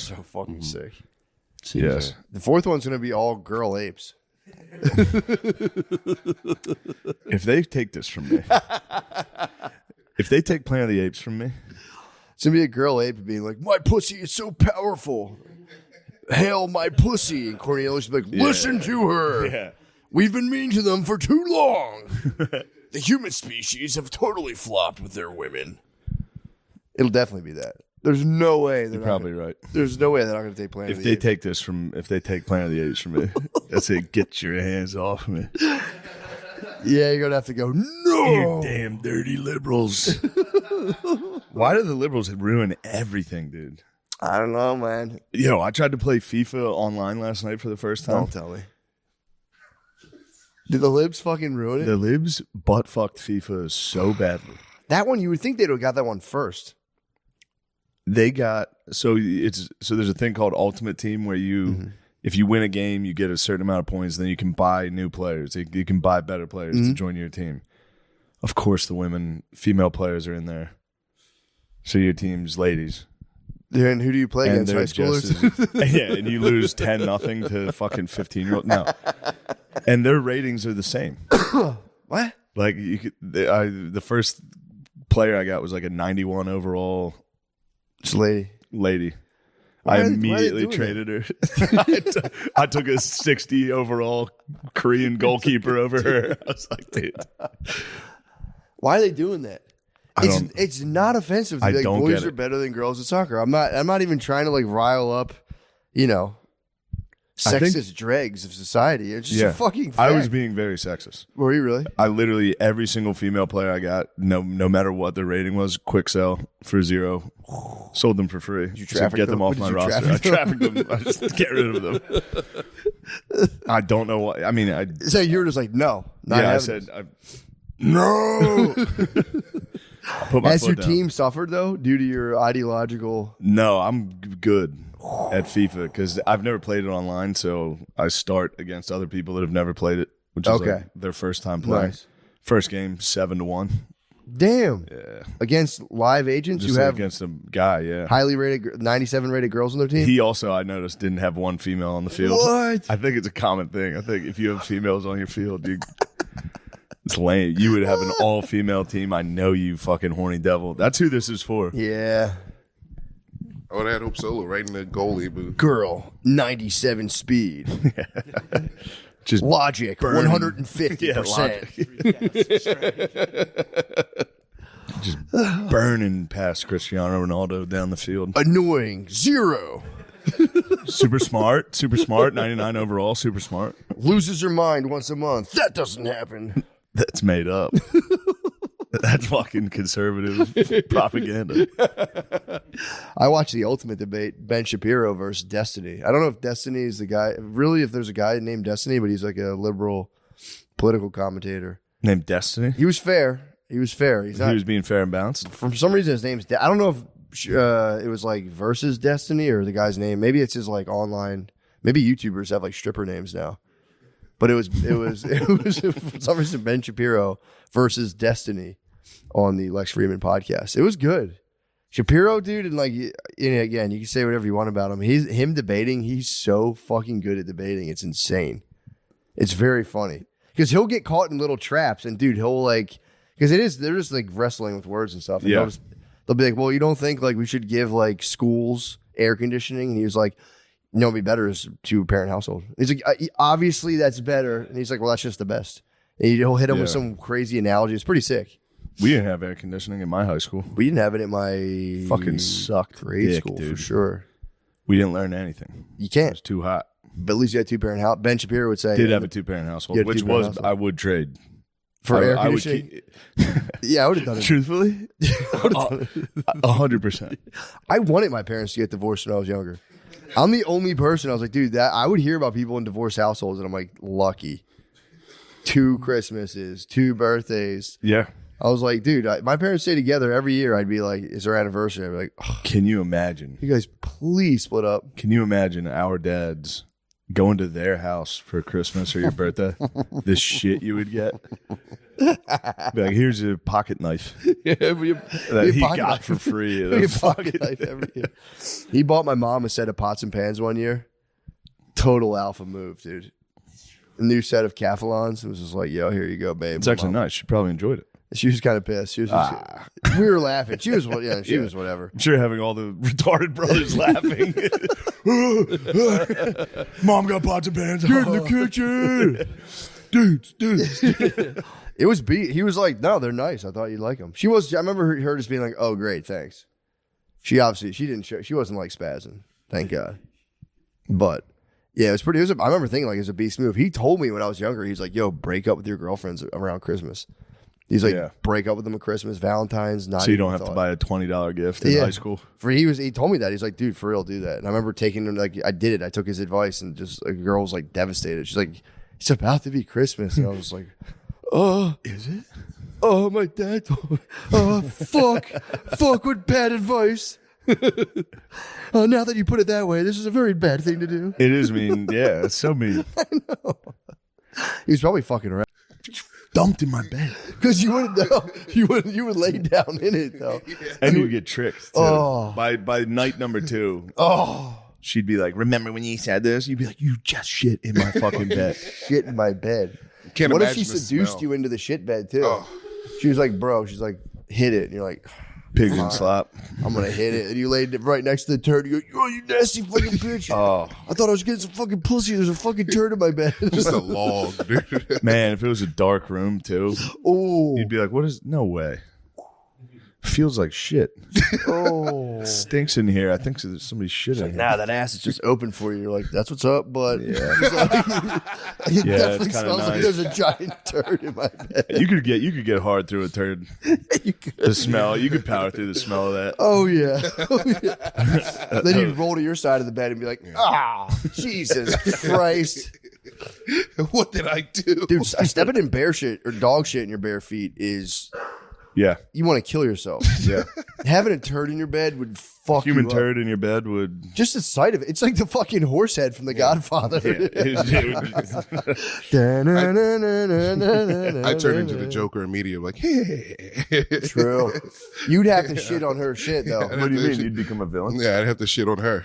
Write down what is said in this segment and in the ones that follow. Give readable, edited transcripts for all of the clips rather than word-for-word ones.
so fucking sick. Yes. The fourth one's going to be all girl apes. If they take this from me, if they take Planet of the Apes from me, It's going to be a girl ape being like, my pussy is so powerful. Hail my pussy. And Cornelius will be like, listen to her. yeah, We've been mean to them for too long. The human species have totally flopped with their women. It'll definitely be that. There's no way they're you're probably right. There's no way they're not going to take Planet If of the they Apes. take this from, if they take Planet of the Apes from me, I say, get your hands off me. Yeah, you're going to have to go, no. You damn dirty liberals. Why do the liberals ruin everything, dude? I don't know, man. Yo, I tried to play FIFA online last night for the first time. Don't tell me. Did the libs fucking ruin it? The libs butt fucked FIFA so badly. That one, you would think they'd have got that one first. They got so there's a thing called Ultimate Team where you if you win a game you get a certain amount of points, then you can buy new players. You can buy better players to join your team. Of course the female players are in there. So your team's ladies. Then who do you play And against? they're High schoolers? yeah, and you lose 10-0 to fucking 15-year-old. No. And their ratings are the same. What? Like the first player I got was like a 91 overall This lady. lady. Why I are they immediately doing traded her. I took a 60 overall Korean goalkeeper over her. I was like, dude. Why are they doing that? It's not offensive to I be like don't boys get are it. better than girls at soccer. I'm not even trying to like rile up, I think- sexist dregs of society. It's just a fucking fact. I was being very sexist. Were you really? I literally, every single female player I got, no matter what their rating was, quick sell for $0. Sold them for free. you So traffic get them them? off Did my you roster. I traffic trafficked them. I just get rid of them. I don't know why. I mean, So you were just like, no. Not I having said, this. no. I put my Has your foot down. team suffered though due to your ideological? No, I'm good at FIFA because I've never played it online, so I start against other people that have never played it, which is Okay. like their first time playing. Nice. First game, 7-1. Damn. Yeah, Against live agents just who like have against a guy. Yeah, highly rated, 97 rated girls on their team. he also I noticed didn't have one female on the field. What? I think it's a common thing. I think if you have females on your field, it's lame. You would have an all-female team. I know you fucking horny devil. That's who this is for. Yeah. I would have had Hope Solo right in the goalie booth. Girl, 97 speed. Just Logic, Burning. 150%. just burning past Cristiano Ronaldo down the field. Annoying, 0. Super smart, 99 overall, super smart. Loses her mind once a month. That doesn't happen. That's made up. That's fucking conservative propaganda. I watched the ultimate debate, Ben Shapiro versus Destiny. I don't know if Destiny is the guy, really, if there's a guy named Destiny, but he's like a liberal political commentator. Named Destiny. He was fair. He's He not, was being fair and balanced. for some reason, his name's, I don't know if it was like versus Destiny or the guy's name. Maybe it's his like online, maybe YouTubers have like stripper names now. But it was for some reason Ben Shapiro versus Destiny on the Lex Friedman podcast. It was good. Shapiro, dude, and like, again, you can say whatever you want about him. Him debating. He's so fucking good at debating. It's insane. It's very funny because he'll get caught in little traps, and dude, he'll like, because they're just like wrestling with words and stuff. And Yeah. they'll be like, well, you don't think like we should give like schools air conditioning? And he was like, no, it'd be better as a 2-parent household. He's like, obviously that's better. And he's like, well, that's just the best. And he'll hit him with Yeah. some crazy analogy. It's pretty sick. We didn't have air conditioning in my high school. We didn't have it at my Fucking sucked grade dick, school for dude. sure. We didn't learn anything. You It can't. was too hot. But at least you had 2-parent house. Ben Shapiro would say, Did have a 2-parent household, You had a which 2-parent was household. I would trade for air I would conditioning. Yeah, I would have done it. Truthfully, 100%. I wanted my parents to get divorced when I was younger. I'm the only person. I was like, dude, that I would hear about people in divorced households, and I'm like, lucky. 2 Christmases, 2 birthdays. Yeah. I was like, dude, my parents stay together every year. I'd be like, it's our anniversary. I'd be like, oh, Can you imagine? you guys please split up. Can you imagine our dads going to their house for Christmas or your birthday, the shit you would get. Be like, here's a pocket knife that he got for free. At a Pocket knife every year. He bought my mom a set of pots and pans one year. Total alpha move, dude. A new set of Calphalons. It was just like, yo, here you go, babe. It's actually nice. She probably enjoyed it. She was kind of pissed. She was we were laughing. She was was whatever. I'm sure having all the retarded brothers laughing. Mom got pots and pans. Get in the kitchen. Dudes. It was he was like, no, they're nice. I thought you'd like them. I remember her just being like, oh, great, thanks. She didn't show, she wasn't like spazzing. Thank God. But yeah, I remember thinking like it was a beast move. He told me when I was younger, he's like, yo, break up with your girlfriends around Christmas. He's like, break up with them at Christmas, Valentine's, not so you don't have to buy a $20 gift in high school. He told me that. He's like, dude, for real, do that. And I remember taking him, like, I did it. I took his advice, and just a girl was like devastated. She's like, it's about to be Christmas, and I was like, oh, is it? Oh, my dad. Oh, fuck, what bad advice. Oh, now that you put it that way, this is a very bad thing to do. It is mean. Yeah, it's so mean. I know. He was probably fucking around. Dumped in my bed because you wouldn't know. You would lay down in it though, and you would get tricked. Too. Oh, by night number 2. Oh, she'd be like, "Remember when you said this?" You'd be like, "You just shit in my fucking bed." Shit in my bed. What if she seduced you into the shit bed too? Oh. She was like, "Bro," she's like, "Hit it," and you're like, "Pigeon slap." I'm gonna hit it, and you laid it right next to the turd. You go, "Oh, you nasty fucking bitch!" Oh, I thought I was getting some fucking pussy. There's a fucking turd in my bed. Just a log, dude. Man, if it was a dark room too, you'd be like, "What is? No way." Feels like shit. Oh, it stinks in here. I think there's somebody's shit in here. Nah, that ass is just open for you. You're like, that's what's up, but yeah, it definitely smells like there's a giant turd in my bed. You could get hard through a turd. You could. The smell, you could power through the smell of that. Oh yeah. Then you'd roll to your side of the bed and be like, Jesus Christ. What did I do? Dude, stepping in bear shit or dog shit in your bare feet is... Yeah. You want to kill yourself. Yeah. Having a turd in your bed would fuck Human you up. turd in your bed would... Just the sight of it. It's like the fucking horse head from The Godfather. I turn into the Joker immediately. Like, hey. True. You'd have to shit on her shit, though. What do you mean? You'd become a villain? Yeah, I'd have to shit on her.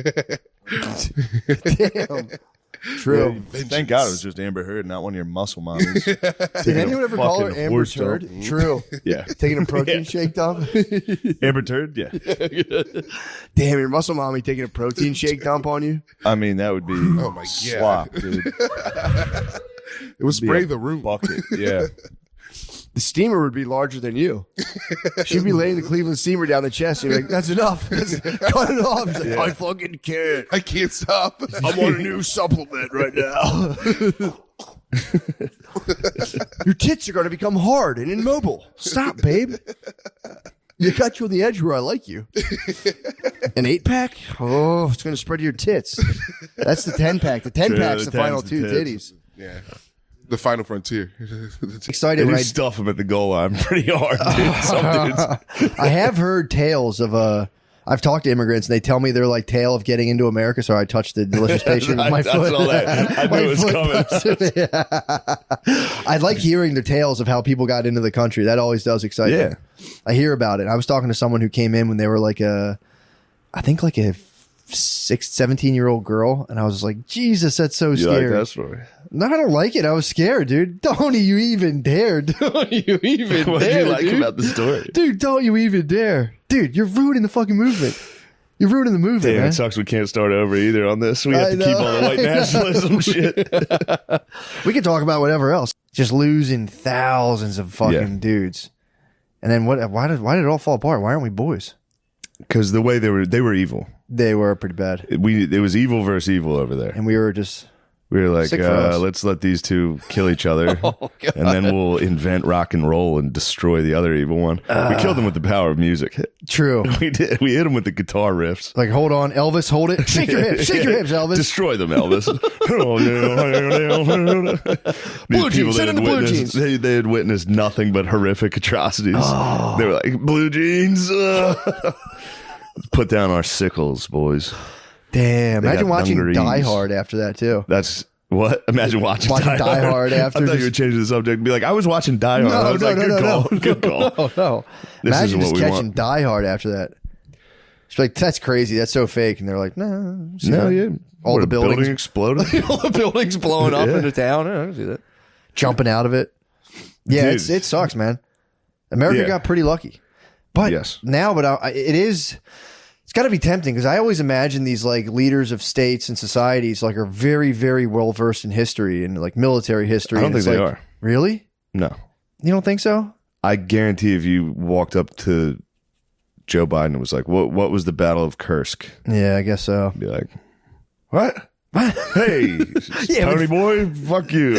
Damn. True. Well, thank God it was just Amber Heard, not one of your muscle mommies. Did anyone ever call her Amber Turd? True. Yeah. Taking a protein shake dump? Amber Turd? Yeah. Damn, your muscle mommy taking a protein shake dump on you? I mean, that would be slop, dude. It would spray the room. Bucket. Yeah. The steamer would be larger than you. She'd be laying the Cleveland steamer down the chest. You'd be like, that's enough. Cut it off. She's like, I fucking can't. I can't stop. I'm on a new supplement right now. Your tits are going to become hard and immobile. Stop, babe. You got you on the edge where I like you. An 8-pack? Oh, it's going to spread to your tits. That's the 10-pack. The 10-pack's the final 2 titties. Yeah. The final frontier. Excited when I stuff them at the goal line pretty hard, dude. Some dudes. I have heard tales of I've talked to immigrants and they tell me they're like tale of getting into America. So I touched the delicious patient with my foot. I knew it was coming. I like hearing the tales of how people got into the country. That always does excite me. I hear about it. I was talking to someone who came in when they were like I think like a 17-year-old girl, and I was like, Jesus, that's so scary. You like that story? No, I don't like it. I was scared, dude. Don't you even dare. Don't you even what dare, do you like dude? about the story? Dude, don't you even dare. Dude, you're ruining the fucking movement. You're ruining the movement, Damn, man. it sucks we can't start over either on this. We have to keep all the white nationalism shit. We can talk about whatever else. Just losing thousands of fucking dudes. And then why did it all fall apart? Why aren't we boys? Because the way they were evil. They were pretty bad. It was evil versus evil over there. And we were just... We were like, let's let these two kill each other, and then we'll invent rock and roll and destroy the other evil one. We killed them with the power of music. True. We did. We hit them with the guitar riffs. Like, hold on, Elvis, hold it. Shake your hips. Shake your hips, Elvis. Destroy them, Elvis. Blue jeans. Send in the blue jeans. They had witnessed nothing but horrific atrocities. Oh. They were like, blue jeans. Put down our sickles, boys. Damn. They Imagine got watching dungarees. Die Hard after that, too. That's what? Imagine watching Die Hard after I thought just- you were changing the subject and be like, I was watching Die Hard. I was No, like, no, good no, call. no. Good call. No. This is Imagine what just we catching want. Die Hard after that. It's like, that's crazy. That's so fake. And they're like, no. see No, that? yeah. All What, the a building buildings. exploded. All the buildings blowing up Yeah. into town. I don't see that. Jumping out of it. Yeah, Dude. it sucks, man. America Yeah. got pretty lucky. But Yes. now, it's got to be tempting because I always imagine these like leaders of states and societies like are very, very well versed in history and like military history. I don't and think it's they like, are. Really? No. You don't think so? I guarantee if you walked up to Joe Biden and was like, what was the Battle of Kursk? Yeah, I guess so. Be like, what? Hey, Yeah, Tony boy, fuck you.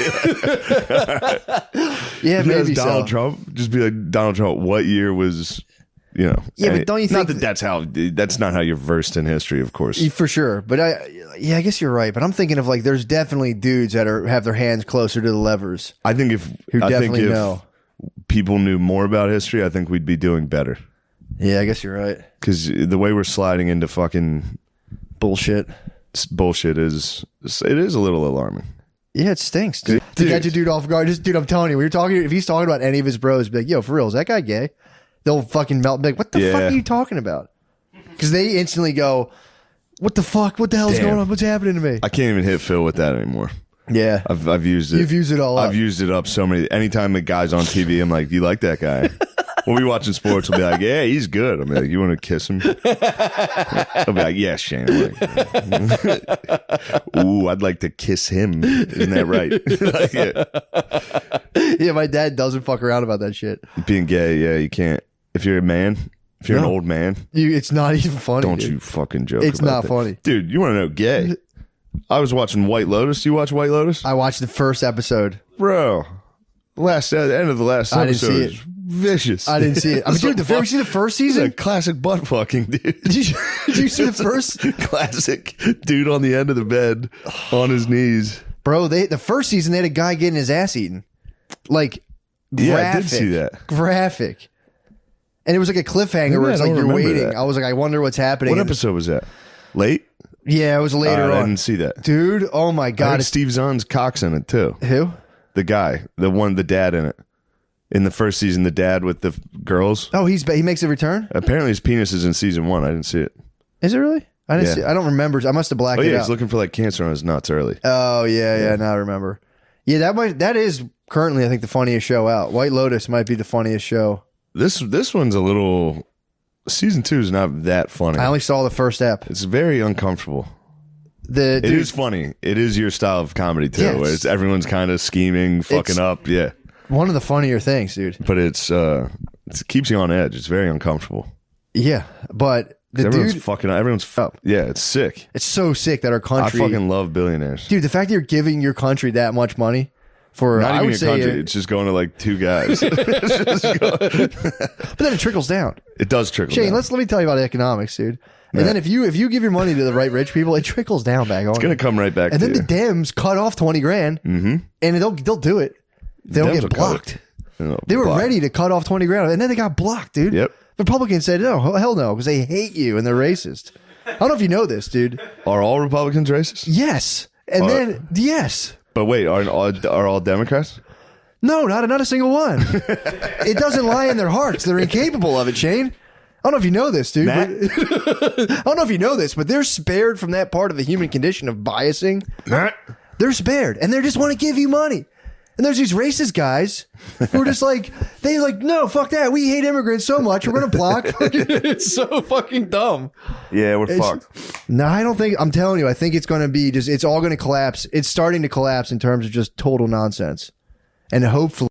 Yeah, If it was maybe Donald so. Trump, just be like, Donald Trump, what year was, Yeah, but don't you not think that's not how you're versed in history, of course. For sure, but I guess you're right. But I'm thinking of like, there's definitely dudes that have their hands closer to the levers I think who definitely know. people knew more about history, I think we'd be doing better. Yeah, I guess you're right. Because the way we're sliding into fucking Bullshit. bullshit it is a little alarming. Yeah, it stinks, dude. To catch a dude off guard, dude, I'm telling you, when you're talking, if he's talking about any of his bros, be like, yo, for real, is that guy gay? They'll fucking melt. Be like, what the Yeah. fuck are you talking about? Because they instantly go, what the fuck? What the hell's Damn. going on? What's happening to me? I can't even hit Phil with that anymore. Yeah, I've used it. You've used it all up. I've used it up so many. Anytime a guy's on TV, I'm like, you like that guy? We'll be watching sports. We'll be like, yeah, he's good. I'm like, you want to kiss him? I'll be like, yeah, Shane. I'm like, ooh, I'd like to kiss him. Isn't that right? Like, yeah. yeah. My dad doesn't fuck around about that shit. Being gay, yeah, you can't. If you're a man, if you're an No. old man, It's not even funny. don't dude. you fucking joke. It's about not that. funny. dude. You want to know gay? I was watching White Lotus. Do you watch White Lotus, I watched the first episode. bro? The end of the last I didn't episode see is it. vicious. I didn't see it. I mean, dude, you ever see the first This is a season? classic butt fucking, dude. Did you see the first? Classic dude on the end of the bed on his knees. Bro, the first season, they had a guy getting his ass eaten. Like, Yeah, graphic. I did see that. Graphic. And it was like a cliffhanger Maybe where I it's like don't you're remember waiting. that. I was like, I wonder what's happening. What And- episode was that? Late? Yeah, it was later I on. didn't see that. Dude, oh my I God. think Steve Zahn's cock's in it too. Who? The guy, the dad in it. In the first season, the dad with the girls. Oh, he makes a return? Apparently, his penis is in season 1. I didn't see it. Is it really? I didn't Yeah. see. I don't remember. I must have blacked Oh it yeah, out. he's looking for like cancer on his nuts early. Oh yeah. Now I remember. Yeah, that is currently I think the funniest show out. White Lotus might be the funniest show. This one's a little. Season 2 is not that funny. I only saw the first ep. It's very uncomfortable. It It is funny. It is your style of comedy too, Yeah, where it's everyone's kind of scheming, fucking It's- up. Yeah, one of the funnier things, dude. but it keeps you on edge. It's very uncomfortable. Yeah, but the Everyone's dude, fucking. Everyone's. Yeah, it's sick. it's so sick that our I country, fucking love billionaires. dude. The fact that you're giving your country that much money for, Not I even would your say, country. It's just going to like 2 guys. but then it trickles down. It does trickle Shane, down. let me tell you about economics, dude. And then if you give your money to the right rich people, it trickles down back on. It's gonna come right back. And to then you. the Dems cut off 20 grand, and they'll do it. They don't Dems get will cut blocked. it. They were Block. ready to cut off 20 grand, and then they got blocked, dude. Yep. Republicans said, no, hell no, because they hate you and they're racist. I don't know if you know this, dude. Are all Republicans racist? Yes. And then, yes. But wait, are all Democrats? No, not a single one. It doesn't lie in their hearts. They're incapable of it, Shane. I don't know if you know this, dude. Matt? But- I don't know if you know this, but they're spared from that part of the human condition of biasing. Matt? They're spared, and they just want to give you money. And there's these racist guys who are just like, no, fuck that. We hate immigrants so much. We're going to block. It's so fucking dumb. Yeah, we're It's- fucked. No, I don't think, I'm telling you, I think it's going to be just, it's all going to collapse. It's starting to collapse in terms of just total nonsense. And hopefully,